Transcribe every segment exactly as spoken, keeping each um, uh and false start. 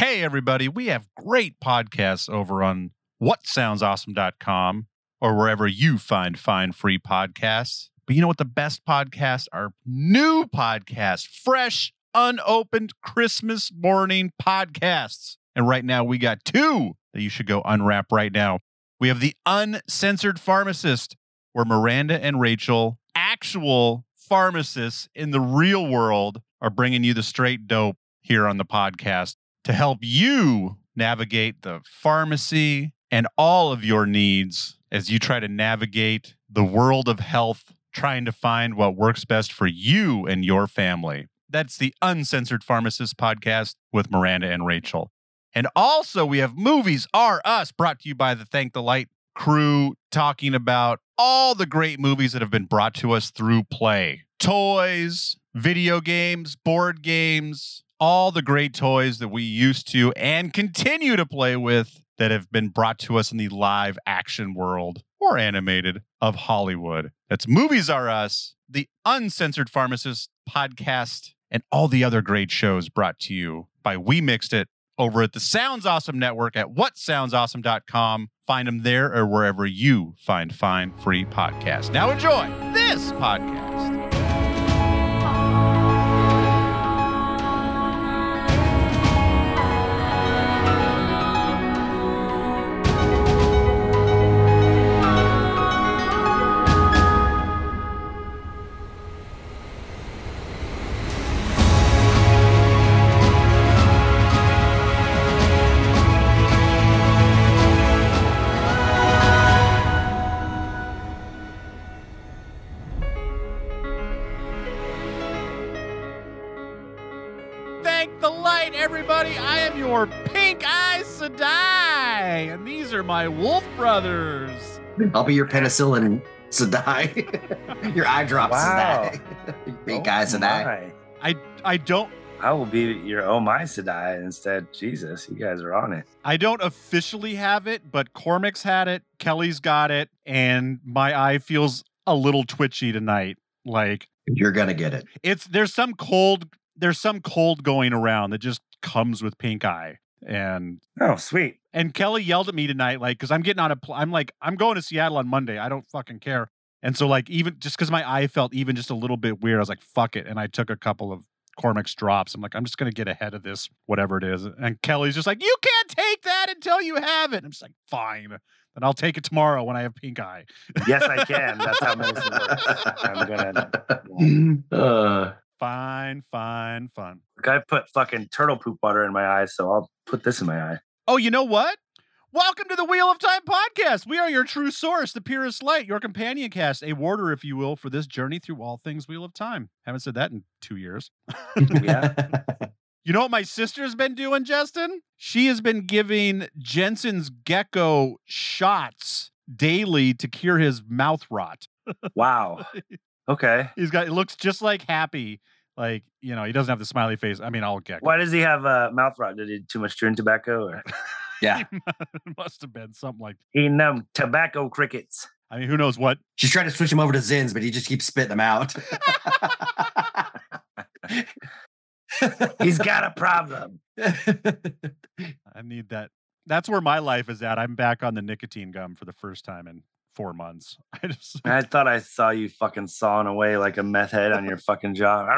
Hey, everybody, we have great podcasts over on what sounds awesome dot com or wherever you find fine free podcasts. But you know what the best podcasts are? New podcasts, fresh, unopened Christmas morning podcasts. And right now we got two that you should go unwrap right now. We have the Uncensored Pharmacist, where Miranda and Rachel, actual pharmacists in the real world, are bringing you the straight dope here on the podcast to help you navigate the pharmacy and all of your needs as you try to navigate the world of health, trying to find what works best for you and your family. That's the Uncensored Pharmacist podcast with Miranda and Rachel. And also we have Movies Are Us, brought to you by the Thank the Light crew, talking about all the great movies that have been brought to us through play. Toys, video games, board games, all the great toys that we used to and continue to play with that have been brought to us in the live action world or animated of Hollywood. That's Movies Are Us, the Uncensored Pharmacist podcast, and all the other great shows brought to you by We Mixed It over at the Sounds Awesome Network at what sounds awesome dot com. Find them there or wherever you find fine free podcasts. Now enjoy this podcast. Everybody, I am your Pink Eye Sedai, and these are my Wolf Brothers. I'll be your penicillin Sedai. Your eye drops Wow. Sedai. Pink oh Eye Sedai. my. I I don't I will be your oh my Sedai instead. Jesus, you guys are on it. I don't officially have it, but Cormac's had it, Kelly's got it, and my eye feels a little twitchy tonight. Like You're gonna get it. it's there's some cold there's some cold going around that just comes with pink eye. And Oh, sweet. and Kelly yelled at me tonight, like, because I'm getting on a pl- I'm like, I'm going to Seattle on Monday. I don't fucking care. And so, like, even just because my eye felt even just a little bit weird, I was like, fuck it. And I took a couple of Cormac's drops. I'm like, I'm just gonna get ahead of this, whatever it is. And Kelly's just like, you can't take that until you have it. And I'm just like, fine. Then I'll take it tomorrow when I have pink eye. Yes, I can. That's how medicine works. I'm gonna. Uh, Fine, fine, fun. Like I put fucking turtle poop water in my eye, so I'll put this in my eye. Oh, you know what? Welcome to the Wheel of Time podcast. We are your true source, the purest light, your companion cast, a warder, if you will, for this journey through all things Wheel of Time. Haven't said that in two years. Yeah. You know what my sister's been doing, Justin? She has been giving Jensen's gecko shots daily to cure his mouth rot. Wow. Okay. He's got, it looks just like Happy. Like, you know, he doesn't have the smiley face. I mean, all gecko. Why does he have uh, mouth rot? Did he do too much chewing tobacco? Or yeah. It must have been something like, he numb tobacco crickets. I mean, who knows what? She's trying to switch him over to Zins, but he just keeps spitting them out. He's got a problem. I need that. That's where my life is at. I'm back on the nicotine gum for the first time in four months. I just I thought I saw you fucking sawing away like a meth head on your fucking jaw.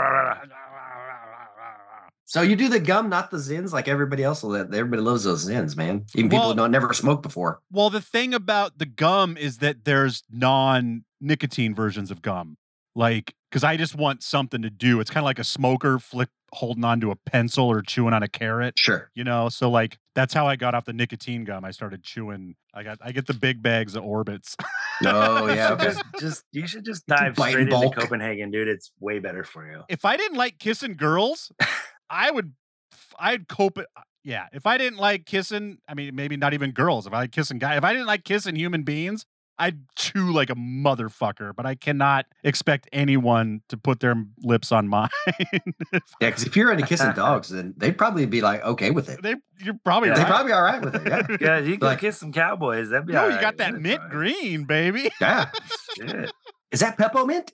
So you do the gum, not the Zins, like everybody else. Everybody loves those Zins, man. Even people Well- who don't never smoked before. Well, the thing about the gum is that there's non-nicotine versions of gum. Like, because I just want something to do. It's kind of like a smoker flip holding onto a pencil or chewing on a carrot. Sure. You know, so like that's how I got off the nicotine gum. I started chewing. I got I get the big bags of Orbits. Oh yeah. Okay. just, just you should just dive Bite straight in into bulk. Copenhagen, dude. It's way better for you. If I didn't like kissing girls, I would I'd cope it. Yeah, if I didn't like kissing, I mean, maybe not even girls. If I like kissing guys, if I didn't like kissing human beings, I'd chew like a motherfucker. But I cannot expect anyone to put their lips on mine. Yeah, because if you're into kissing dogs, then they'd probably be like okay with it. they, you're probably Yeah. They'd right. probody all right with it. Yeah. Yeah, you can Like- kiss some cowboys. That'd be No, all you right. got that That's mint fine. green, baby. Yeah. Shit. Is that peppermint?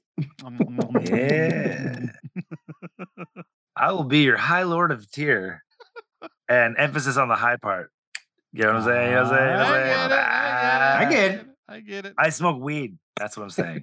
Yeah. I will be your High Lord of Tyr. and emphasis on the high part. You know what I'm saying? You know what I'm saying? You know what I'm I saying? get it. I I get get it. it. I get it. I smoke weed. That's what I'm saying.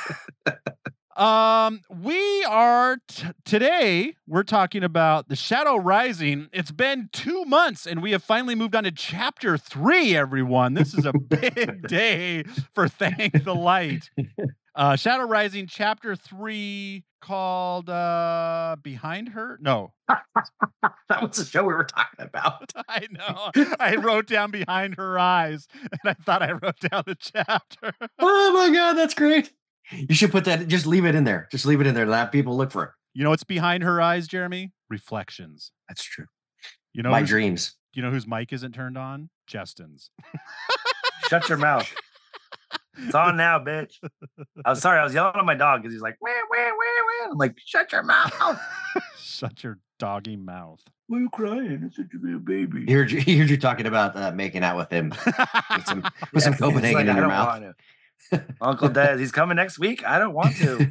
Um, we are t- today. We're talking about The Shadow Rising. It's been two months, and we have finally moved on to chapter three. Everyone, this is a big day for Thank the Light. Uh, Shadow Rising, chapter three, called uh, Behind Her. No, That was the show we were talking about. I know. I wrote down Behind Her Eyes, and I thought I wrote down the chapter. Oh my God, that's great. You should put that, just leave it in there. Just leave it in there. Let people look for it. You know what's behind her eyes, Jeremy? Reflections. That's true. You know My whose- dreams. Do you know whose mic isn't turned on? Justin's. Shut your mouth. It's on now, bitch. I was sorry. I was yelling at my dog because he's like, wah, wah, wah, wah. I'm like, shut your mouth. Shut your doggy mouth. Why are you crying? It's such a little baby. He heard you, he heard you talking about uh, making out with him. With some, with some He's Copenhagen like, in I your don't mouth. want to. Uncle Dad, he's coming next week. I don't want to.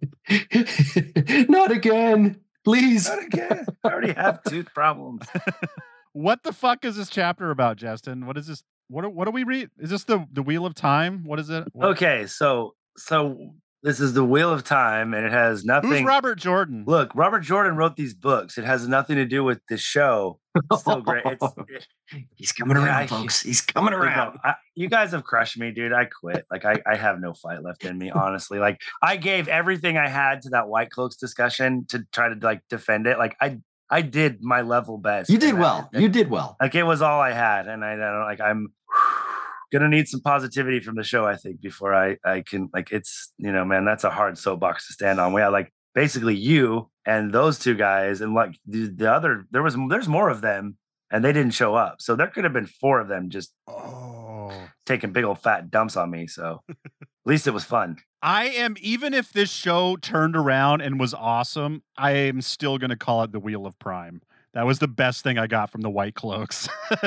Not again. Please. Not again. I already have tooth problems. What the fuck is this chapter about, Justin? What is this? What do, what do we read? Is this the, the Wheel of Time? What is it? What, Okay, so so this is the Wheel of Time, and it has nothing. Who's Robert Jordan? Look, Robert Jordan wrote these books. It has nothing to do with the show. It's still great. It's, it, He's coming Yeah, around, I- folks. He's coming you, around. know, I, you guys have crushed me, dude. I quit. Like I, I have no fight left in me, honestly. Like I gave everything I had to that White Cloaks discussion to try to like defend it. Like I, I did my level best. You did and well. I- You did well. Like it was all I had, and I, I don't like. I'm gonna need some positivity from the show, I think, before I I can like. It's you know, man, that's a hard soapbox to stand on. We had like basically you and those two guys, and like the, the other. There was there's more of them, and they didn't show up. So there could have been four of them just Oh. taking big old fat dumps on me. So at least it was fun. I am, even if this show turned around and was awesome, I am still going to call it the Wheel of Prime. That was the best thing I got from the White Cloaks.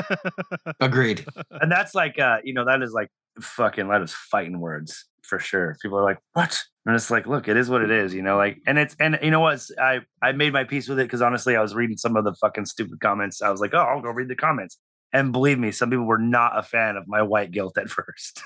Agreed. And that's like, uh, you know, that is like fucking, that is fighting words for sure. People are like, what? And it's like, look, it is what it is, you know, like, and it's, and you know what? I, I made my peace with it because honestly, I was reading some of the fucking stupid comments. I was like, oh, I'll go read the comments. And believe me, some people were not a fan of my white guilt at first.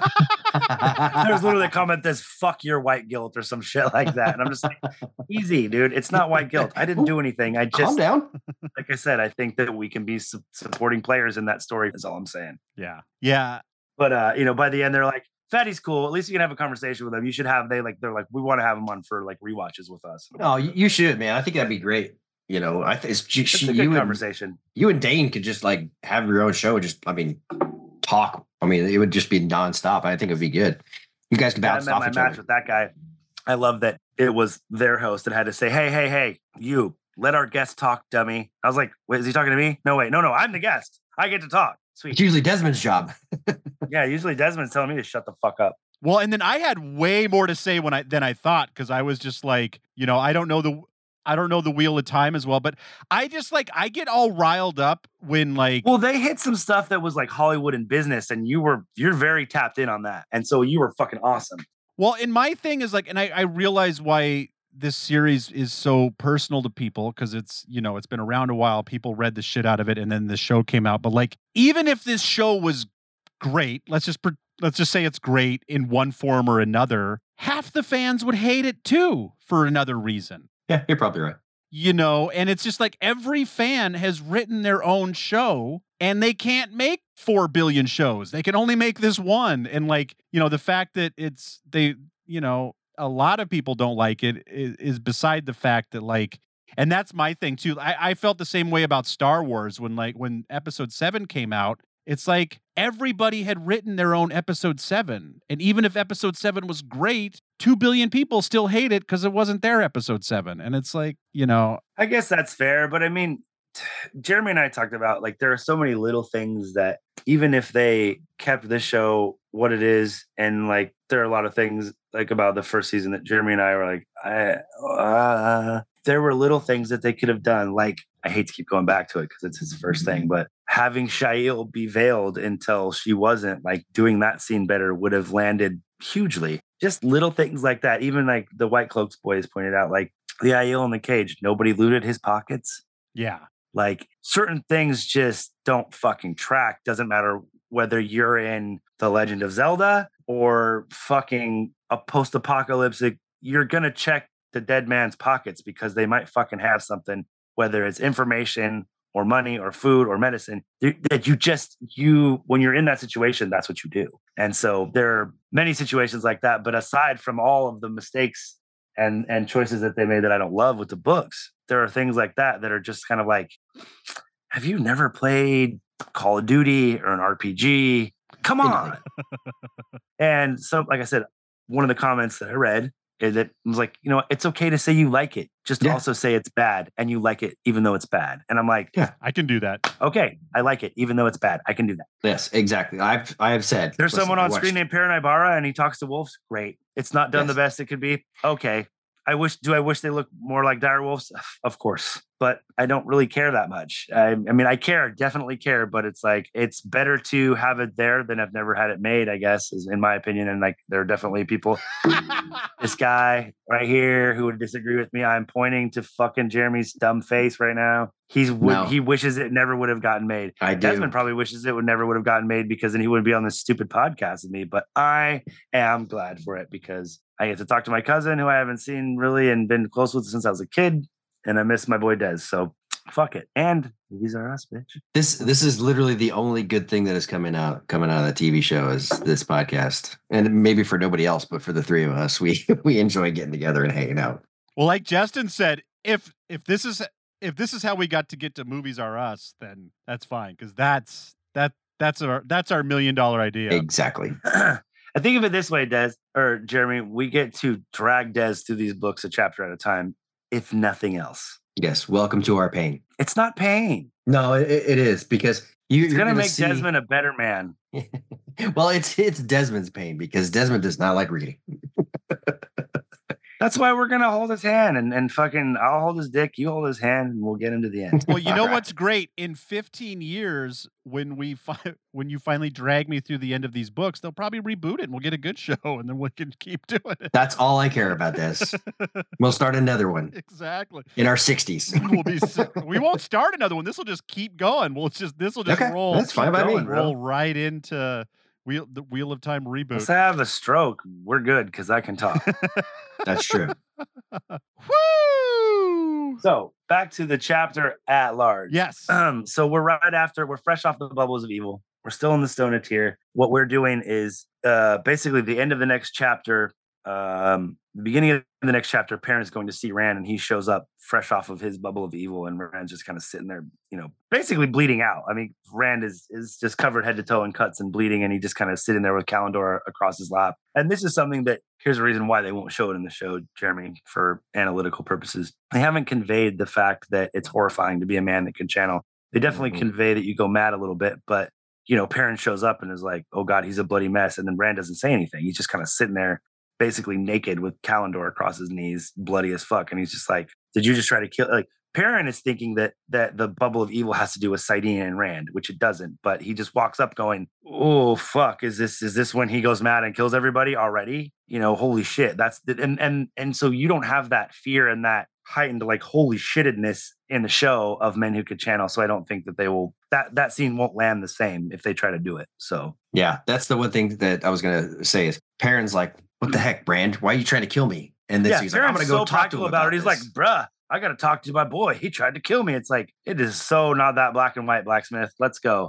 There's literally a comment that's fuck your white guilt or some shit like that. And I'm just like, easy, dude. It's not white guilt. I didn't do anything. I Calm just, down. like I said, I think that we can be su- supporting players in that story is all I'm saying. Yeah. Yeah. But, uh, you know, by the end, they're like, Fatty's cool. At least you can have a conversation with him. You should have, they like, they're like, we want to have him on for like rewatches with us. Oh, you, you should, man. I think that'd be great. You know, I think it's, It's she, a good you and conversation. you and Dane could just like have your own show. Just, I mean, talk. I mean, it would just be nonstop. I think it'd be good. You guys could Yeah, I bounce met off my each match other. with that guy. I love that it was their host that had to say, hey, hey, hey, you let our guest talk, dummy. I was like, wait, is he talking to me? No, wait, no, no, I'm the guest. I get to talk. It's Sweet. usually Desmond's job. Yeah, usually Desmond's telling me to shut the fuck up. Well, and then I had way more to say when I than I thought, because I was just like, you know, I don't know the I don't know the Wheel of Time as well, but I just like I get all riled up when like Well, they hit some stuff that was like Hollywood and business, and you were you're very tapped in on that. And so you were fucking awesome. well, and my thing is like, and I, I realize why this series is so personal to people because it's, you know, it's been around a while. People read the shit out of it, and then the show came out. But like, even if this show was great, let's just pre- let's just say it's great in one form or another, half the fans would hate it too for another reason. Yeah, you're probably right. You know, and it's just like every fan has written their own show and they can't make four billion shows. They can only make this one. And like, you know, the fact that it's they, you know, a lot of people don't like it is, is beside the fact that like, and that's my thing too. I, I felt the same way about Star Wars when like when episode seven came out. It's like everybody had written their own episode seven. And even if episode seven was great, two billion people still hate it because it wasn't their episode seven. And it's like, you know. I guess that's fair. But I mean, Jeremy and I talked about like there are so many little things that even if they kept this show what it is, and like there are a lot of things like about the first season that Jeremy and I were like, I, uh, there were little things that they could have done. Like, I hate to keep going back to it because it's his first thing, but having Shail be veiled until she wasn't, like doing that scene better would have landed hugely. Just little things like that. Even like the White Cloaks boys pointed out, like the Aiel in the cage, nobody looted his pockets. Yeah. Like certain things just don't fucking track. Doesn't matter whether you're in The Legend of Zelda or fucking a post-apocalyptic, you're going to check the dead man's pockets because they might fucking have something, whether it's information or money or food or medicine, that you just, you, when you're in that situation, that's what you do. And so there are many situations like that. But aside from all of the mistakes and, and choices that they made that I don't love with the books, there are things like that that are just kind of like, have you never played Call of Duty or an R P G? Come on. And so, like I said, one of the comments that I read is that was like, you know, it's okay to say you like it. Just Yeah. also say it's bad and you like it even though it's bad. And I'm like, Yeah, I can do that. okay, I like it even though it's bad. I can do that. Yes, exactly. I've I have said There's listen, someone I on watched- screen named Perrin Ibarra and he talks to wolves. Great. It's not done Yes. the best it could be. Okay. I wish, do I wish they look more like dire wolves? Of course, but I don't really care that much. I, I mean, I care, definitely care, but it's like, it's better to have it there than I've never had it made, I guess, is in my opinion. And like, there are definitely people, this guy right here who would disagree with me. I'm pointing to fucking Jeremy's dumb face right now. He's, would, No. he wishes it never would have gotten made. I do. Desmond probably wishes it would never would have gotten made because then he wouldn't be on this stupid podcast with me, but I am glad for it because I get to talk to my cousin who I haven't seen really and been close with since I was a kid. And I miss my boy Des. So fuck it. And movies are us, bitch. This this is literally the only good thing that is coming out coming out of the T V show is this podcast. And maybe for nobody else, but for the three of us, we we enjoy getting together and hanging out. Well, like Justin said, if if this is if this is how we got to get to Movies Are Us, then that's fine because that's that that's our that's our million dollar idea. Exactly. I think of it this way, Des or Jeremy, we get to drag Des through these books a chapter at a time, if nothing else. Yes. Welcome to our pain. It's not pain. No, it, it is because you, It's you're gonna gonna make see- Desmond a better man. Well, it's it's Desmond's pain because Desmond does not like reading. That's why we're gonna hold his hand and, and fucking I'll hold his dick, you hold his hand, and we'll get him to the end. Well, you know All right. what's great? In fifteen years, when we fi- when you finally drag me through the end of these books, they'll probably reboot it and we'll get a good show and then we can keep doing it. That's all I care about, Des. We'll start another one Exactly. in our sixties. We'll be si- we won't start another one. This will just keep going. We'll just this will just Okay, roll. that's fine keep by me, going, bro. Roll right into wheel the Wheel of Time Let's reboot. have a stroke. We're good because I can talk. That's true. Woo! So back to the chapter at large. Yes. Um, so we're right after we're fresh off the bubbles of evil. We're still in the Stone tier. What we're doing is uh basically the end of the next chapter. Um, the beginning of the next chapter, Perrin's going to see Rand, and he shows up fresh off of his bubble of evil, and Rand's just kind of sitting there, you know, basically bleeding out. I mean, Rand is is just covered head to toe in cuts and bleeding, and he just kind of sitting there with Kalendor across his lap. And this is something that here's a reason why they won't show it in the show, Jeremy, for analytical purposes. They haven't conveyed the fact that it's horrifying to be a man that can channel. They definitely Mhm. convey that you go mad a little bit, but you know, Perrin shows up and is like, "Oh God, he's a bloody mess," and then Rand doesn't say anything. He's just kind of sitting there, basically naked with Kalendor across his knees, bloody as fuck, and he's just like, "Did you just try to kill?" Like Perrin is thinking that that the bubble of evil has to do with Saidin and Rand, which it doesn't. But he just walks up, going, "Oh fuck, is this is this when he goes mad and kills everybody already?" You know, holy shit. That's the, and and and so you don't have that fear and that heightened like holy shittedness in the show of men who could channel. So I don't think that they will that that scene won't land the same if they try to do it. So Yeah, that's the one thing that I was gonna say is Perrin's like, "What the heck, Brand? Why are you trying to kill me?" And then yeah, he's like, "I'm Perrin's gonna go so talk to him practical about, it. He's this." like, bruh, I gotta talk to my boy. He tried to kill me. It's like it is so not that black and white, Blacksmith. Let's go.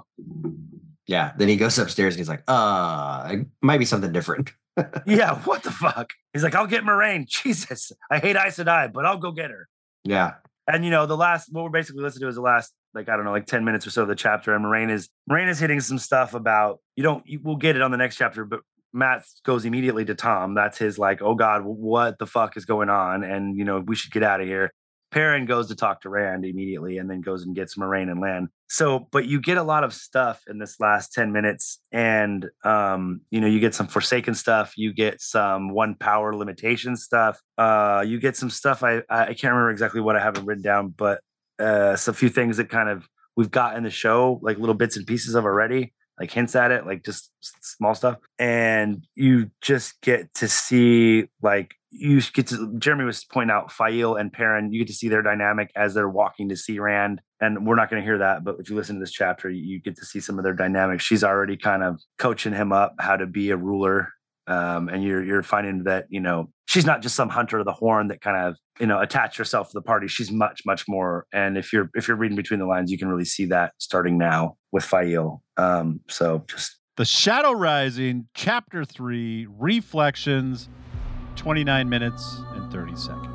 Yeah. Then he goes upstairs and he's like, "Uh, it might be something different." Yeah, what the fuck? He's like, I'll get Moraine. Jesus, I hate Aes Sedai, but I'll go get her. Yeah. And you know, the last what we're basically listening to is the last, like, I don't know, like ten minutes or so of the chapter. And Moraine is Moraine is hitting some stuff about you don't you, we'll get it on the next chapter, but Matt goes immediately to Tom. That's his like, oh God, what the fuck is going on? And you know, we should get out of here. Perrin goes to talk to Rand immediately and then goes and gets Moraine and Lan. So, but you get a lot of stuff in this last ten minutes. And, um, you know, you get some Forsaken stuff. You get some one power limitation stuff. Uh, you get some stuff. I, I can't remember exactly what I have it written down, but uh, some few things that kind of we've got in the show, like little bits and pieces of already, like hints at it, like just s- small stuff. And you just get to see like, you get to, Jeremy was pointing out Fail and Perrin, you get to see their dynamic as they're walking to see Rand. and we're not going to hear that, but if you listen to this chapter, you, you get to see some of their dynamics. She's already kind of coaching him up how to be a ruler. Um, and you're you're finding that, you know, she's not just some hunter of the horn that kind of, you know, attach herself to the party. She's much, much more. And if you're if you're reading between the lines, you can really see that starting now with Faile. Um, so just The Shadow Rising, Chapter three, Reflections, twenty-nine minutes and thirty seconds.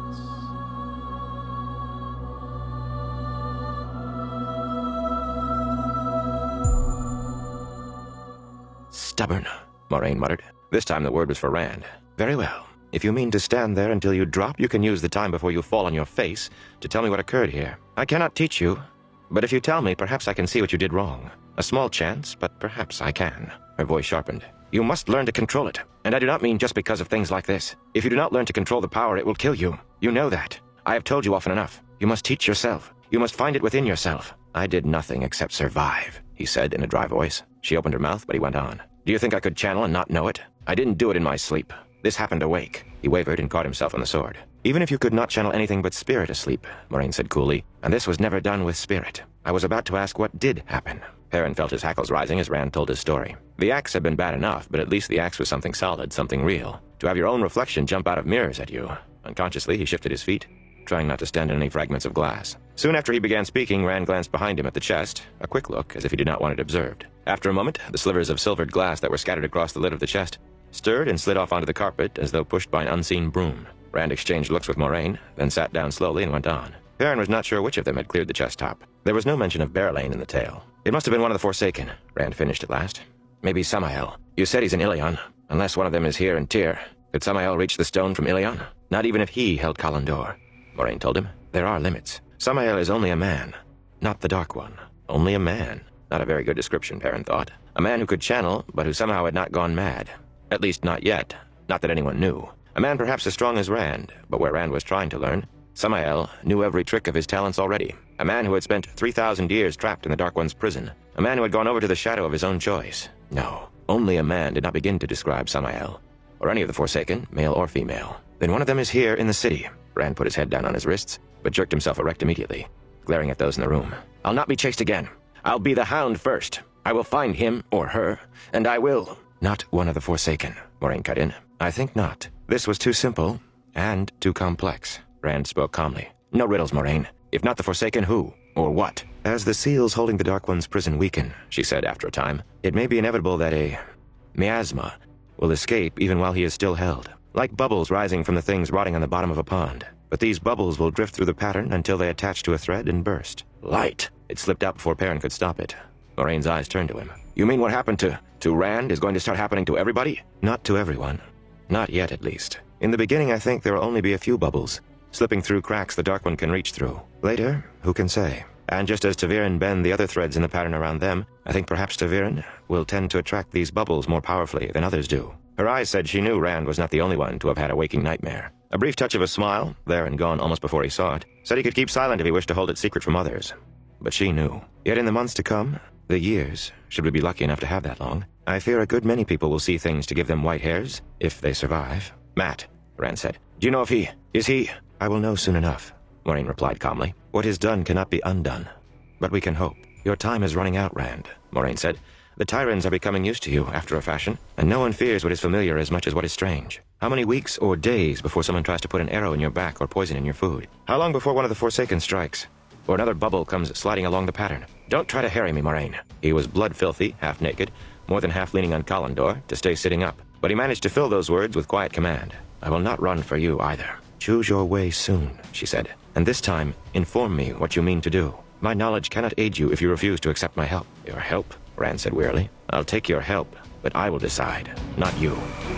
Stubborn, Moraine muttered. This time the word was for Rand. Very well. If you mean to stand there until you drop, you can use the time before you fall on your face to tell me what occurred here. I cannot teach you, but if you tell me, perhaps I can see what you did wrong. A small chance, but perhaps I can. Her voice sharpened. You must learn to control it, and I do not mean just because of things like this. If you do not learn to control the power, it will kill you. You know that. I have told you often enough. You must teach yourself. You must find it within yourself. I did nothing except survive, he said in a dry voice. She opened her mouth, but he went on. Do you think I could channel and not know it? I didn't do it in my sleep. This happened awake. He wavered and caught himself on the sword. Even if you could not channel anything but spirit asleep, Moraine said coolly, and this was never done with spirit. I was about to ask what did happen. Perrin felt his hackles rising as Rand told his story. The axe had been bad enough, but at least the axe was something solid, something real. To have your own reflection jump out of mirrors at you. Unconsciously, he shifted his feet, trying not to stand on any fragments of glass. Soon after he began speaking, Rand glanced behind him at the chest, a quick look, as if he did not want it observed. After a moment, the slivers of silvered glass that were scattered across the lid of the chest stirred and slid off onto the carpet as though pushed by an unseen broom. Rand exchanged looks with Moraine, then sat down slowly and went on. Perrin was not sure which of them had cleared the chest top. There was no mention of Berelain in the tale. It must have been one of the Forsaken, Rand finished at last. Maybe Samael. You said he's in Ilion. Unless one of them is here in Tyr. Could Samael reach the stone from Ilion? Not even if he held Kalandor. Moraine told him. There are limits. Samael is only a man. Not the Dark One. Only a man. Not a very good description, Perrin thought. A man who could channel, but who somehow had not gone mad. At least not yet. Not that anyone knew. A man perhaps as strong as Rand, but where Rand was trying to learn. Samael knew every trick of his talents already. A man who had spent three thousand years trapped in the Dark One's prison. A man who had gone over to the shadow of his own choice. No, only a man did not begin to describe Samael. Or any of the Forsaken, male or female. Then one of them is here in the city. Rand put his head down on his wrists, but jerked himself erect immediately, glaring at those in the room. I'll not be chased again. I'll be the Hound first. I will find him or her, and I will... Not one of the Forsaken, Moraine cut in. I think not. This was too simple, and too complex. Rand spoke calmly. No riddles, Moraine. If not the Forsaken, who? Or what? As the seals holding the Dark One's prison weaken, she said after a time, it may be inevitable that a... miasma will escape even while he is still held. Like bubbles rising from the things rotting on the bottom of a pond. But these bubbles will drift through the pattern until they attach to a thread and burst. Light! It slipped out before Perrin could stop it. Moraine's eyes turned to him. You mean what happened to... to Rand is going to start happening to everybody? Not to everyone. Not yet, at least. In the beginning, I think there will only be a few bubbles, slipping through cracks the Dark One can reach through. Later, who can say? And just as ta'veren bend the other threads in the pattern around them, I think perhaps ta'veren will tend to attract these bubbles more powerfully than others do. Her eyes said she knew Rand was not the only one to have had a waking nightmare. A brief touch of a smile, there and gone almost before he saw it, said he could keep silent if he wished to hold it secret from others. But she knew. Yet in the months to come, the years, should we be lucky enough to have that long, I fear a good many people will see things to give them white hairs, if they survive. Mat, Rand said. Do you know if he... is he... I will know soon enough, Moraine replied calmly. What is done cannot be undone. But we can hope. Your time is running out, Rand, Moraine said. The Tyrans are becoming used to you, after a fashion, and no one fears what is familiar as much as what is strange. How many weeks or days before someone tries to put an arrow in your back or poison in your food? How long before one of the Forsaken strikes? Or another bubble comes sliding along the pattern? Don't try to harry me, Moraine. He was blood-filthy, half-naked, more than half leaning on Kalandor to stay sitting up. But he managed to fill those words with quiet command. I will not run for you either. Choose your way soon, she said. And this time, inform me what you mean to do. My knowledge cannot aid you if you refuse to accept my help. Your help? Rand said wearily. I'll take your help, but I will decide, not you.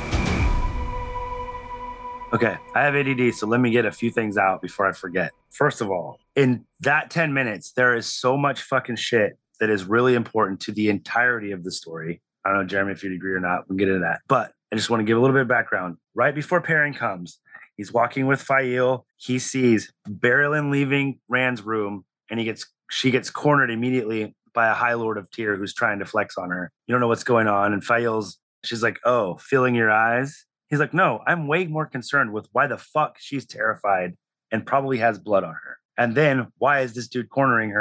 Okay, I have A D D, so let me get a few things out before I forget. First of all, in that ten minutes, there is so much fucking shit that is really important to the entirety of the story. I don't know, Jeremy, if you'd agree or not. We'll get into that. But I just want to give a little bit of background. Right before Perrin comes, he's walking with Faile. He sees Berelain leaving Rand's room, and he gets she gets cornered immediately by a High Lord of Tyr who's trying to flex on her. You don't know what's going on. And Faile's, she's like, oh, feeling your eyes? He's like, no, I'm way more concerned with why the fuck she's terrified and probably has blood on her. And then why is this dude cornering her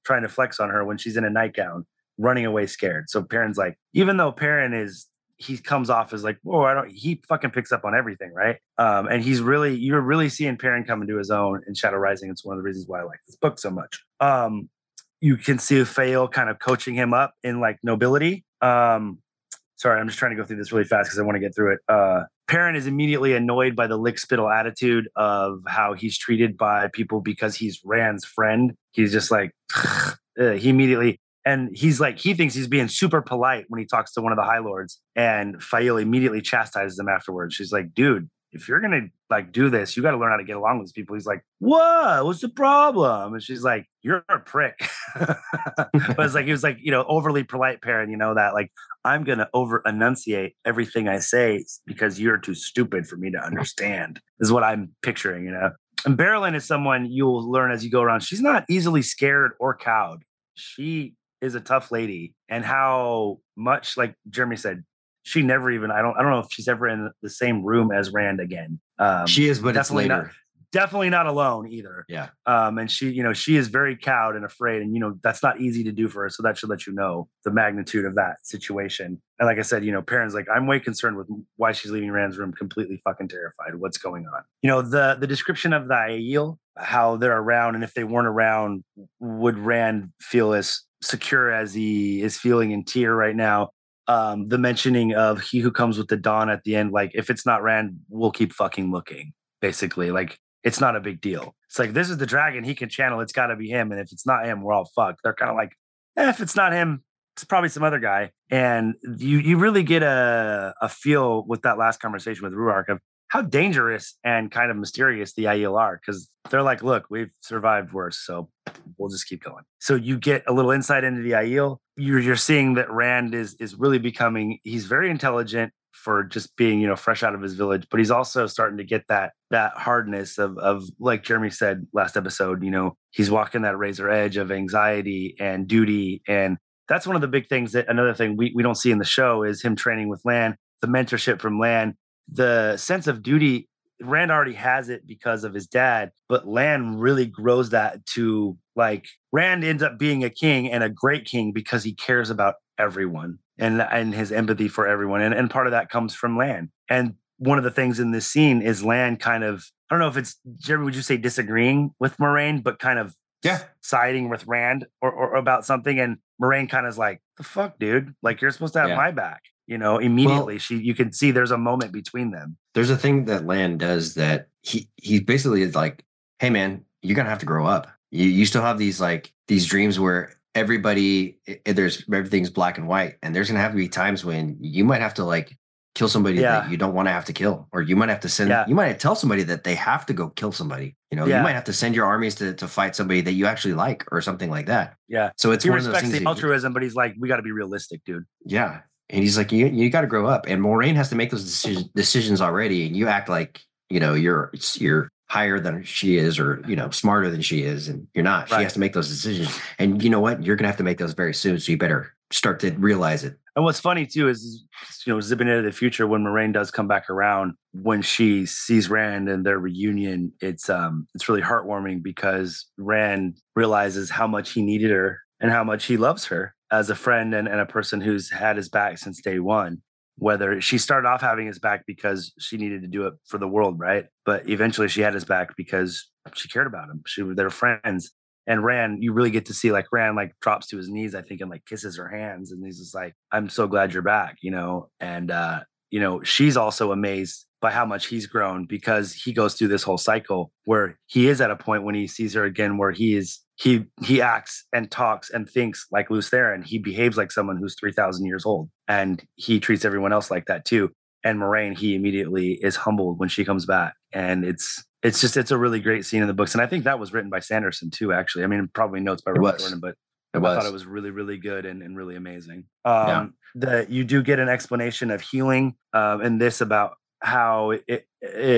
trying to flex on her when she's in a nightgown, running away scared. So Perrin's like, even though Perrin is, he comes off as like, oh, I don't, he fucking picks up on everything, right? Um, and he's really, you're really seeing Perrin come into his own in Shadow Rising. It's one of the reasons why I like this book so much. Um, you can see Fael kind of coaching him up in like nobility. Um, sorry, I'm just trying to go through this really fast because I want to get through it. Uh, Perrin is immediately annoyed by the lick-spittle attitude of how he's treated by people because he's Rand's friend. He's just like, uh, he immediately, and he's like, he thinks he's being super polite when he talks to one of the High Lords, and Fael immediately chastises him afterwards. She's like, dude, if you're going to like do this, you got to learn how to get along with these people. He's like, what? What's the problem? And she's like, you're a prick. But it's like, he was like, you know, overly polite Perrin, you know, that like, I'm going to over enunciate everything I say because you're too stupid for me to understand is what I'm picturing, you know? And Berylinn is someone you'll learn as you go around. She's not easily scared or cowed. She is a tough lady, and how much, like Jeremy said, she never even, I don't I don't know if she's ever in the same room as Rand again. Um, she is, but definitely it's later. Not, definitely not alone either. Yeah. Um, and she, you know, she is very cowed and afraid, and, you know, that's not easy to do for her. So that should let you know the magnitude of that situation. And like I said, you know, Perrin's like, I'm way concerned with why she's leaving Rand's room, completely fucking terrified. What's going on? You know, the, the description of the Aiel, how they're around, and if they weren't around, would Rand feel as secure as he is feeling in Tyr right now? Um, the mentioning of he who comes with the dawn at the end, like if it's not Rand, we'll keep fucking looking, basically. Like, it's not a big deal. It's like, this is the dragon he can channel. It's got to be him. And if it's not him, we're all fucked. They're kind of like, eh, if it's not him, it's probably some other guy. And you you really get a, a feel with that last conversation with Rhuarc of how dangerous and kind of mysterious the Aiel are, because they're like, look, we've survived worse, so we'll just keep going. So you get a little insight into the Aiel. You're, you're seeing that Rand is is really becoming, he's very intelligent for just being, you know, fresh out of his village, but he's also starting to get that that hardness of, of like Jeremy said last episode, you know, he's walking that razor edge of anxiety and duty. And that's one of the big things that another thing we, we don't see in the show is him training with Lan, the mentorship from Lan. The sense of duty, Rand already has it because of his dad, but Lan really grows that to like, Rand ends up being a king and a great king because he cares about everyone and, and his empathy for everyone. And, and part of that comes from Lan. And one of the things in this scene is Lan kind of, I don't know if it's, Jeremy, would you say disagreeing with Moiraine, but kind of yeah. siding with Rand or, or about something. And Moiraine kind of is like, the fuck, dude? Like, you're supposed to have yeah. my back. You know, immediately well, she, you can see there's a moment between them. There's a thing that Lan does that he, he basically is like, hey man, you're going to have to grow up. You, you still have these, like these dreams where everybody, there's everything's black and white. And there's going to have to be times when you might have to like kill somebody yeah. that you don't want to have to kill, or you might have to send, yeah. you might tell somebody that they have to go kill somebody. You know, yeah. you might have to send your armies to, to fight somebody that you actually like or something like that. Yeah. So it's he one of those respects things the altruism, but he's like, we got to be realistic, dude. Yeah. And he's like, you you got to grow up. And Moiraine has to make those decisions, decisions already. And you act like, you know, you're you're higher than she is, or, you know, smarter than she is. And you're not. Right. She has to make those decisions. And you know what? You're going to have to make those very soon. So you better start to realize it. And what's funny, too, is, you know, zipping into the future, when Moiraine does come back around, when she sees Rand and their reunion, it's um it's really heartwarming because Rand realizes how much he needed her and how much he loves her as a friend and, and a person who's had his back since day one. Whether she started off having his back because she needed to do it for the world, right? But eventually she had his back because she cared about him. She they were friends. And Rand, you really get to see like Rand like drops to his knees, I think, and like kisses her hands. And he's just like, I'm so glad you're back, you know? And, uh, you know, she's also amazed by how much he's grown because he goes through this whole cycle where he is at a point when he sees her again, where he is, he, he acts and talks and thinks like Lews Therin. He behaves like someone who's three thousand years old, and he treats everyone else like that too. And Moiraine, he immediately is humbled when she comes back. And it's, it's just, it's a really great scene in the books. And I think that was written by Sanderson too, actually. I mean, probably notes by Robert Jordan, but it was. I thought it was really, really good and, and really amazing. Um, yeah. That you do get an explanation of healing um, in this about how it, it,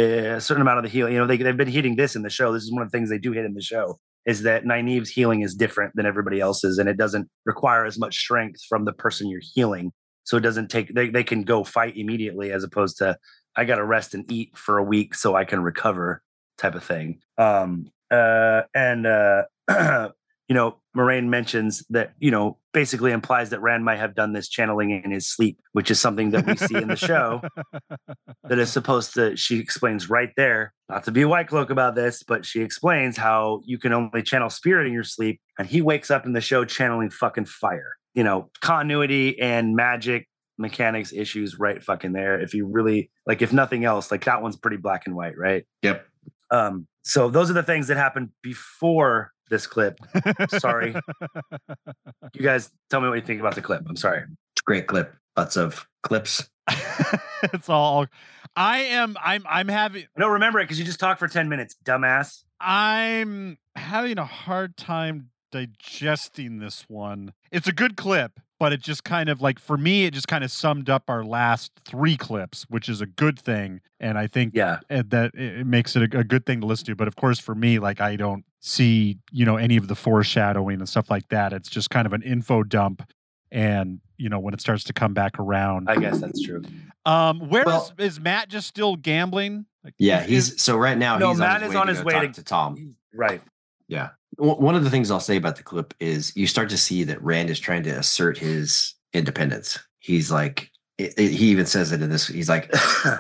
a certain amount of the healing, you know, they, they've been hitting this in the show. This is one of the things they do hit in the show, is that Nynaeve's healing is different than everybody else's, and it doesn't require as much strength from the person you're healing. So it doesn't take, they, they can go fight immediately, as opposed to, I got to rest and eat for a week so I can recover type of thing. Um, uh, and uh, you know, Moraine mentions that, you know, basically implies that Rand might have done this channeling in his sleep, which is something that we see in the show that is supposed to, she explains right there, not to be a white cloak about this, but she explains how you can only channel spirit in your sleep. And he wakes up in the show channeling fucking fire, you know, continuity and magic mechanics issues right fucking there. If you really, like, if nothing else, like that one's pretty black and white, right? Yep. Um, so those are the things that happened before this clip. Sorry. You guys tell me what you think about the clip. I'm sorry. Great clip. Lots of clips. It's all I am I'm I'm having No, remember it because you just talked for ten minutes, dumbass. I'm having a hard time digesting this one. It's a good clip, but it just kind of like, for me, it just kind of summed up our last three clips, which is a good thing. And I think Yeah. that it makes it a, a good thing to listen to. But of course, for me, like, I don't see, you know, any of the foreshadowing and stuff like that. It's just kind of an info dump. And, you know, when it starts to come back around, I guess that's true. Um, where Well- is, is Matt just still gambling? Like, Yeah, is- he's is- so right now No, he's Matt on his is way on to his go way talk to- to Tom. Right. Yeah. W- One of the things I'll say about the clip is you start to see that Rand is trying to assert his independence. He's like, it, it- he even says it in this. He's like,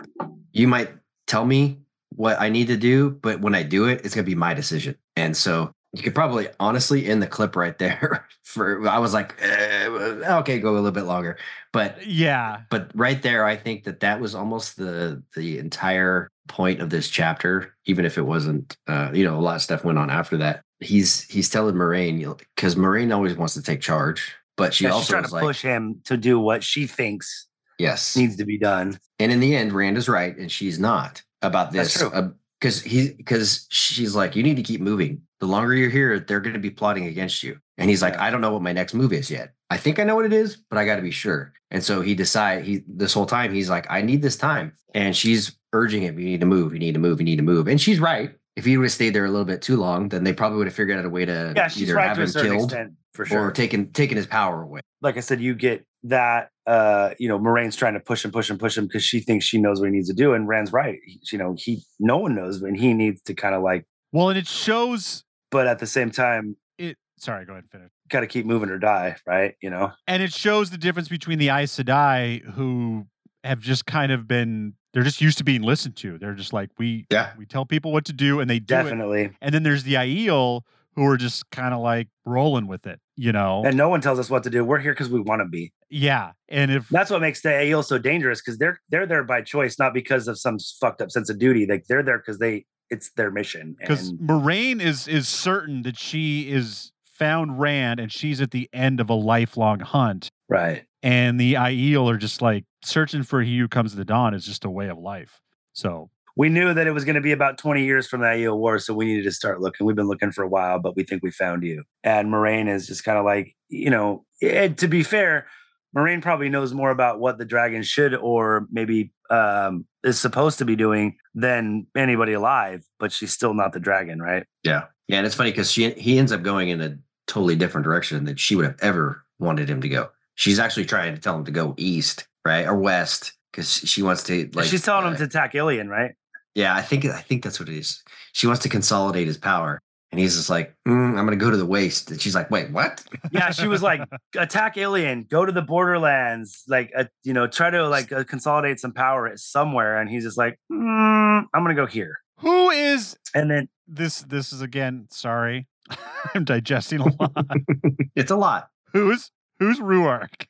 you might tell me what I need to do, but when I do it, it's going to be my decision. And so you could probably honestly end the clip right there. For I was like, eh, okay, go a little bit longer. But yeah. but right there, I think that that was almost the the entire point of this chapter, even if it wasn't, uh, you know, a lot of stuff went on after that. He's he's telling Moraine, because Moraine always wants to take charge, but she Yeah, she's also trying was to like, push him to do what she thinks yes. needs to be done. And in the end, Rand is right, and she's not about That's this. true. Because he because she's like, you need to keep moving. The longer you're here, they're going to be plotting against you. And he's like, Yeah. I don't know what my next move is yet. I think I know what it is, but I got to be sure. And so he decide he this whole time he's like, I need this time. And she's urging him, you need to move, you need to move, you need to move. And she's right. If he would have stayed there a little bit too long, then they probably would have figured out a way to Yeah, she's either right have to a him certain killed extent, for sure. or taken taken his power away. Like I said, you get that, uh, you know, Moraine's trying to push him, push him, push him because she thinks she knows what he needs to do. And Rand's right. He, you know, he, no one knows, and he needs to kind of like, Well, and it shows but at the same time, it. Sorry, go ahead and finish. got to keep moving or die, right? You know? And it shows the difference between the Aes Sedai, who have just kind of been, they're just used to being listened to. They're just like, we, Yeah. we tell people what to do and they do it. Definitely. And then there's the Aiel, who are just kind of like rolling with it, you know? And no one tells us what to do. We're here because we want to be. Yeah. And if That's what makes the Aiel so dangerous, because they're they're there by choice, not because of some fucked up sense of duty. Like they're there because they it's their mission. because And Moraine is is certain that she is found Rand and she's at the end of a lifelong hunt. right. And the Aiel are just like searching for he who comes to the dawn is just a way of life. So We knew that it was going to be about twenty years from the Aiel War, so we needed to start looking. We've been looking for a while, but we think we found you. And Moraine is just kind of like, you know, it, to be fair, Moraine probably knows more about what the dragon should or maybe um, is supposed to be doing than anybody alive, but she's still not the dragon, right? Yeah. Yeah. And it's funny because she he ends up going in a totally different direction than she would have ever wanted him to go. She's actually trying to tell him to go east, right? Or west, because she wants to like she's telling uh, him to attack Ilion, right? Yeah, I think I think that's what it is. She wants to consolidate his power. And he's just like, mm, I'm going to go to the waste. And she's like, wait, what? Yeah, she was like, attack Ilion, go to the borderlands, like, uh, you know, try to like uh, consolidate some power somewhere. And he's just like, mm, I'm going to go here. who is And then this? This is again, sorry. I'm digesting a lot. It's a lot. who's who's Ruark?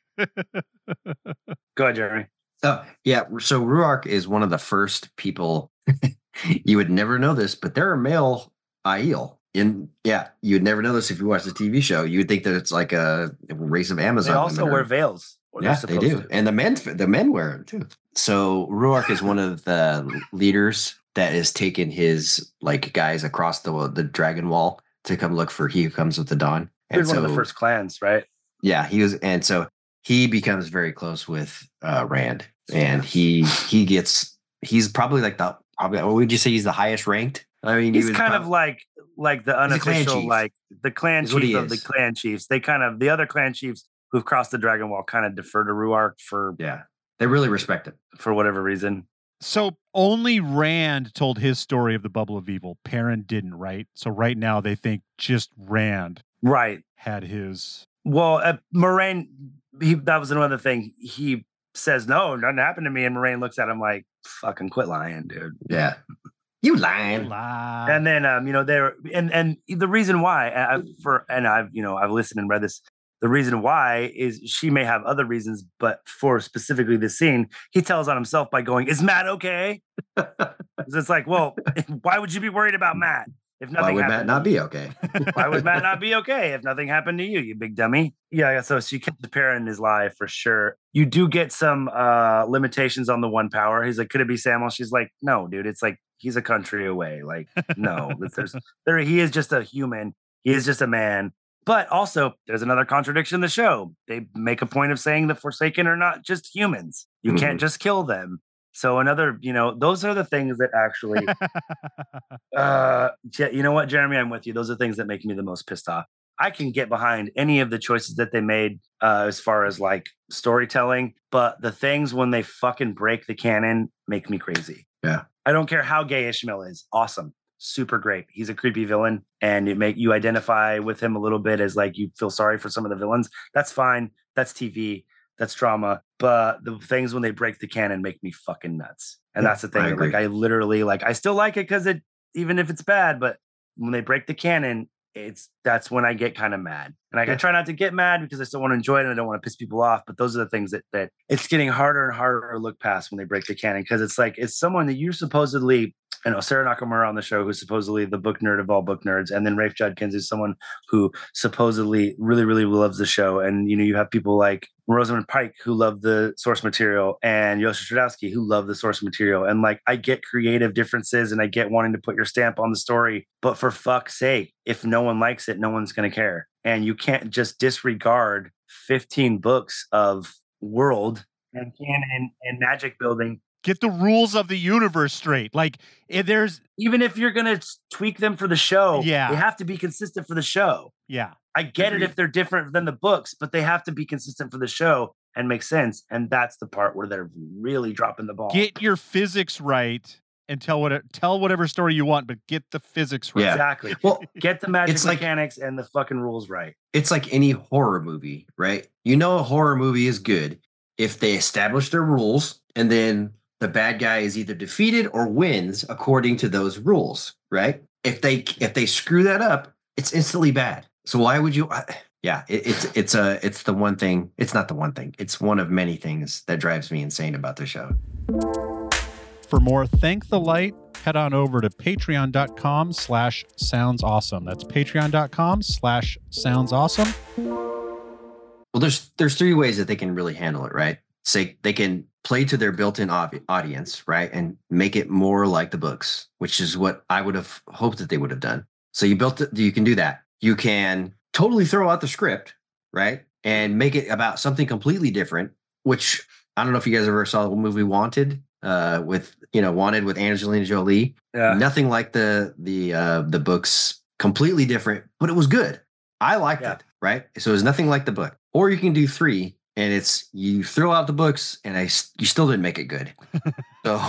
go ahead, Jeremy. Oh, yeah. So Ruark is one of the first people. You would never know this, but there are male Aiel. In yeah, you would never know this if you watch the T V show. You would think that it's like a race of Amazon. They also women wear or- veils. or they're Yeah, they supposed do, to. and the men the men wear them too. So Ruark is one of the leaders that has taken his like guys across the the dragon wall to come look for he who comes with the dawn. He was one of the first clans, right? Yeah, he was, and so he becomes very close with uh, Rand, and he he gets he's probably like the probably what would you say he's the highest ranked? I mean, he He's was kind prob- of like like the He's a clan unofficial, chief. like the clan Is what chief he of the is. clan chiefs. They kind of the other clan chiefs who've crossed the dragon wall kind of defer to Ruark for yeah, they really respect him. for whatever reason. So only Rand told his story of the bubble of evil. Perrin didn't, right? So right now they think just Rand right had his. Well, uh, Moraine, he, that was another thing. He says, no, nothing happened to me. And Moraine looks at him like, fucking quit lying, dude. Yeah. You lying. Lie. And then, um, you know, there, and, and the reason why, I, for, and I've, you know, I've listened and read this, the reason why is she may have other reasons, but for specifically this scene, he tells on himself by going, is Matt okay? It's like, well, why would you be worried about Matt? If nothing Why would happened Matt not to you? be okay? Why would Matt not be okay if nothing happened to you, you big dummy? Yeah, so she kept the Perrin in his life for sure. You do get some uh, limitations on the one power. He's like, could it be Samwell? She's like, no, dude. It's like he's a country away. Like, no, there's there. He is just a human. He is just a man. But also, there's another contradiction in the show. They make a point of saying the Forsaken are not just humans. You Mhm. can't just kill them. So another, you know, those are the things that actually, uh, Je- you know what, Jeremy, I'm with you. Those are things that make me the most pissed off. I can get behind any of the choices that they made uh, as far as like storytelling, but the things when they fucking break the canon make me crazy. Yeah. I don't care how gay Ishmael is. Awesome. Super great. He's a creepy villain and it make you identify with him a little bit as like you feel sorry for some of the villains. That's fine. That's T V. That's drama. But the things when they break the canon make me fucking nuts. And Yeah, that's the thing. I agree. Like I literally like I still like it because it even if it's bad, but when they break the canon, it's that's when I get kind of mad. And like, I Yeah. try not to get mad because I still want to enjoy it and I don't want to piss people off. But those are the things that that it's getting harder and harder to look past when they break the canon because it's like it's someone that you supposedly. I know Sarah Nakamura on the show, who's supposedly the book nerd of all book nerds, and then Rafe Judkins is someone who supposedly really, really loves the show. And you know, you have people like Rosamund Pike who love the source material, and Yosha Stradowski who love the source material. And like, I get creative differences, and I get wanting to put your stamp on the story, but for fuck's sake, if no one likes it, no one's going to care. And you can't just disregard fifteen books of world and canon and magic building. Get the rules of the universe straight. Like, if there's, Even if you're going to tweak them for the show, Yeah. they have to be consistent for the show. yeah. I get Agreed. it if they're different than the books, but they have to be consistent for the show and make sense. And that's the part where they're really dropping the ball. Get your physics right and tell what tell whatever story you want, but get the physics right. Yeah. Exactly. Well, Get the magic it's like- mechanics and the fucking rules right. it's like any horror movie, right? You know a horror movie is good if they establish their rules and then the bad guy is either defeated or wins according to those rules, right? If they if they screw that up, it's instantly bad. So why would you? I, yeah, it, it's it's a it's the one thing. It's not the one thing. It's one of many things that drives me insane about the show. For more Thank the Light, head on over to patreon.com slash sounds awesome. That's patreon.com slash sounds awesome. Well, there's there's three ways that they can really handle it, right? Say they can play to their built-in ob- audience, right, and make it more like the books, which is what I would have hoped that they would have done. So you built it. You can do that. You can totally throw out the script, right, and make it about something completely different. Which I don't know if you guys ever saw the movie Wanted, uh, with you know Wanted with Angelina Jolie. Yeah. Nothing like the the uh, the books. Completely different, but it was good. I liked Yeah. it, right? So it's nothing like the book. Or you can do three, and it's you throw out the books, and I s- you still didn't make it good. So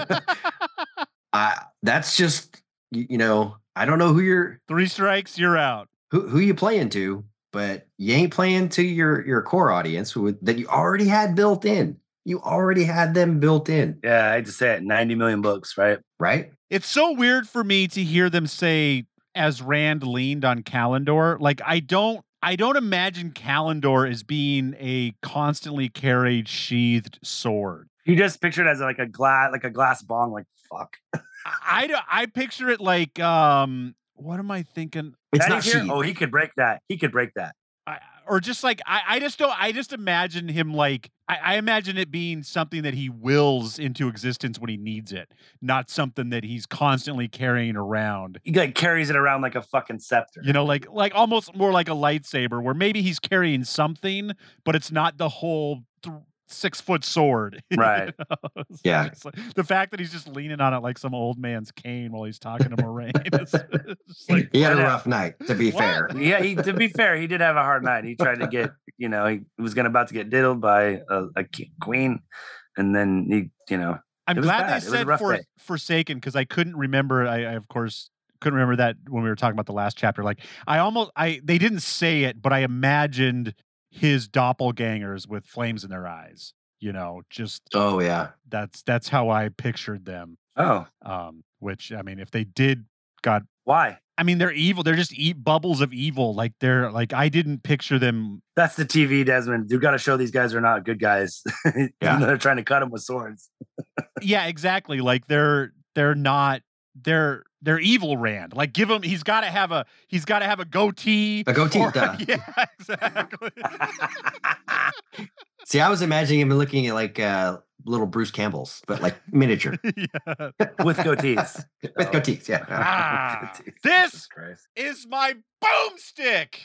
I that's just you, you know I don't know who you're Three strikes, you're out. who who you playing to, but you ain't playing to your your core audience who, that you already had built in. You already had them built in, Yeah, I hate to say it, ninety million books, right? right? It's so weird for me to hear them say as Rand leaned on Kalendor. Like, I don't I don't imagine Kalendor as being a constantly carried sheathed sword. You just picture it as like a glass, like a glass bong, like fuck. I, I, don't- I picture it like, um, what am I thinking? It's That not here? sheath. Oh, he could break that. He could break that. I, or just like, I, I just don't, I just imagine him like, I, I imagine it being something that he wills into existence when he needs it, not something that he's constantly carrying around. He like carries it around like a fucking scepter. You know, like like almost more like a lightsaber, where maybe he's carrying something, but it's not the whole th- six foot sword. you Right. know? It's Yeah. just like- the fact that he's just leaning on it like some old man's cane while he's talking to Moraine. It's, it's just like, He had a I know. rough night, to be What? fair. Yeah, he to be fair, he did have a hard night. He tried to get, you know, he was gonna about to get diddled by a, a ki- queen, and then he, you know, I'm It was glad bad. they It was a said rough for, day. Forsaken because I couldn't remember. I, I of course couldn't remember that when we were talking about the last chapter. Like I almost I they didn't say it, but I imagined his doppelgangers with flames in their eyes. You know, just Oh yeah. that's that's how I pictured them. Oh, Um, which I mean, if they did, God, why? I mean, they're evil. They're just eat bubbles of evil. Like they're like I didn't picture them. That's the T V, Desmond. You got to show these guys are not good guys. Even Yeah. though they're trying to cut them with swords. Yeah, exactly. Like they're they're not they're they're evil Rand. Like give him. He's got to have a he's got to have a goatee. A goatee, or- duh. yeah, exactly. See, I was imagining him looking at like uh, little Bruce Campbell's, but like miniature Yeah. With goatees. with goatees. Yeah. Ah, Goatees. this Jesus Christ. is my boomstick.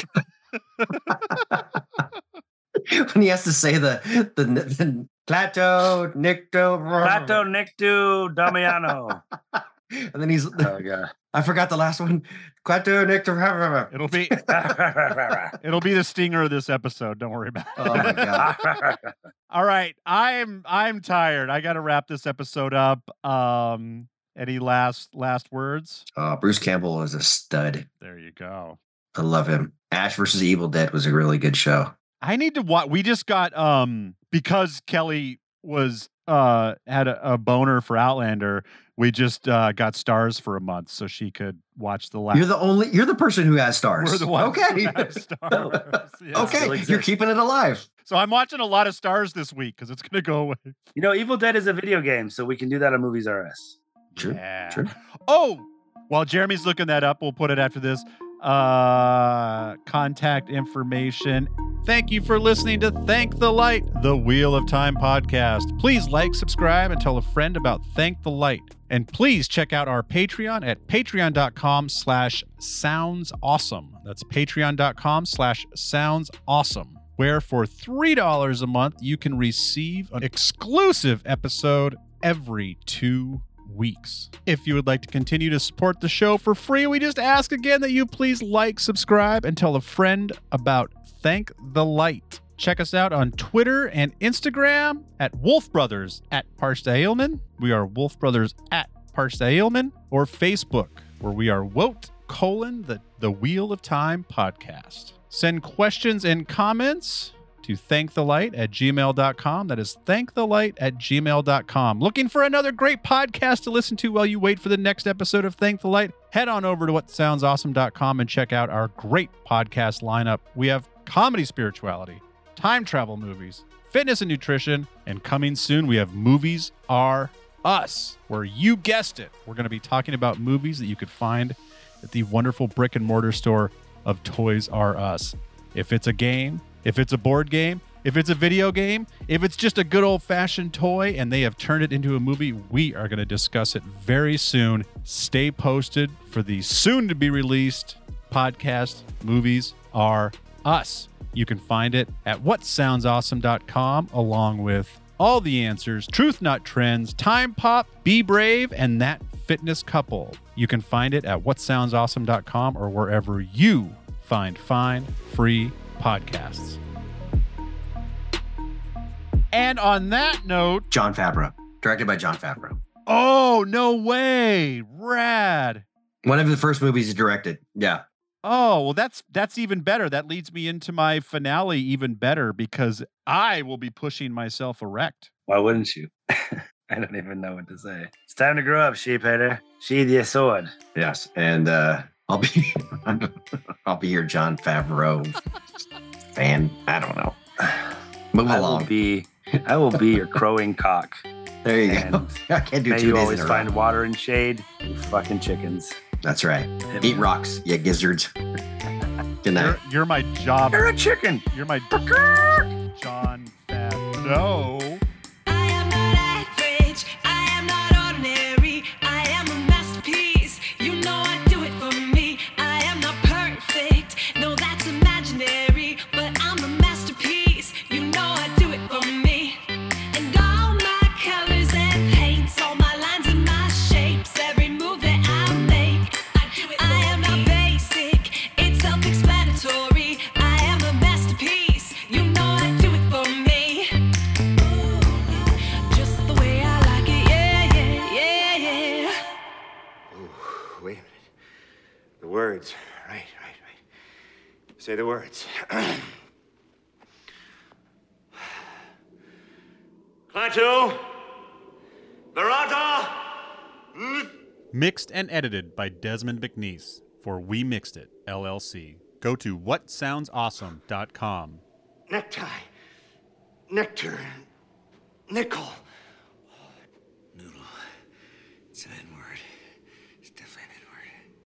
When he has to say the the, the Plato, Nicto, Plato Nictu Damiano. and then he's Oh, God. I forgot the last one. Plato, Nicto. It'll be Oh, it'll be the stinger of this episode. Don't worry about it. Oh my god. All right, I'm I'm tired. I got to wrap this episode up. Um, any last last words? Oh, Bruce Campbell is a stud. There you go. I love him. Ash versus Evil Dead was a really good show. I need to watch. We just got um because Kelly was uh had a, a boner for Outlander. We just uh got Stars for a month so she could watch the last. You're the only. You're the person who has stars. We're the ones who okay. have Stars. Yeah. Okay. Still You're exists. keeping it alive. So I'm watching a lot of Stars this week because it's gonna go away. You know, Evil Dead is a video game, so we can do that on Movies R Us. True. Yeah. True. Oh, while Jeremy's looking that up, we'll put it after this. Uh, contact information. Thank you for listening to Thank the Light, the Wheel of Time podcast. Please like, subscribe, and tell a friend about Thank the Light. And please check out our Patreon at patreon.com slash sounds awesome. That's patreon.com slash sounds awesome, where for three dollars a month, you can receive an exclusive episode every two weeks. If you would like to continue to support the show for free, we just ask again that you please like, subscribe, and tell a friend about Thank the Light. Check us out on Twitter and Instagram at Wolf Brothers at Parsta Ailman. We are Wolf Brothers at Parsta Ailman, or Facebook, where we are Wote colon the, the Wheel of Time podcast. Send questions and comments to thankthe.light at gmail dot com. That is thankthe.light at gmail dot com. Looking for another great podcast to listen to while you wait for the next episode of Thank the Light? Head on over to what sounds awesome dot com and check out our great podcast lineup. We have comedy spirituality, time travel movies, fitness and nutrition, and coming soon we have Movies Are Us, where you guessed it, we're going to be talking about movies that you could find at the wonderful brick and mortar store of Toys R Us. If it's a game, if it's a board game, if it's a video game, if it's just a good old-fashioned toy and they have turned it into a movie, we are going to discuss it very soon. Stay posted for the soon-to-be-released podcast, Movies Are Us. You can find it at what sounds awesome dot com, along with all the answers, Truth Not Trends, Time Pop, Be Brave, and That Fitness Couple. You can find it at what sounds awesome dot com or wherever you find fine, free podcasts. And on that note, Jon Favreau, directed by Jon Favreau. oh, no way. Rad. One of the first movies he directed. Yeah. Oh, well, that's that's even better. That leads me into my finale even better because I will be pushing myself erect. Why wouldn't you? I don't even know what to say. It's time to grow up, sheep hater. Sheathe your sword. Yes. And uh, I'll be I'll be your Jon Favreau fan. I don't know. Move I along. will be I will be your crowing cock. There you go. and I can't do May two you days always in a find row. water and shade, you fucking chickens. That's right. Hit Eat me. rocks, you gizzards. Good night. You're, you're my job. You're a chicken. You're my John Fab. No. I am not average, I am not ordinary, I am a masterpiece. You know I do it for me. I am not perfect, no, that's imaginary, but I'm a masterpiece. You know I do it for me. And all my colors and paints, all my lines and my shapes, every move that I make, I do it for I am not basic, it's self-explanatory. I am a masterpiece. You know I do it for me. Ooh. Say the words. Klaatu, Barada. Mixed and edited by Desmond McNeese for We Mixed It, L L C. Go to what sounds awesome dot com. Necktie. Nectar. Nickel.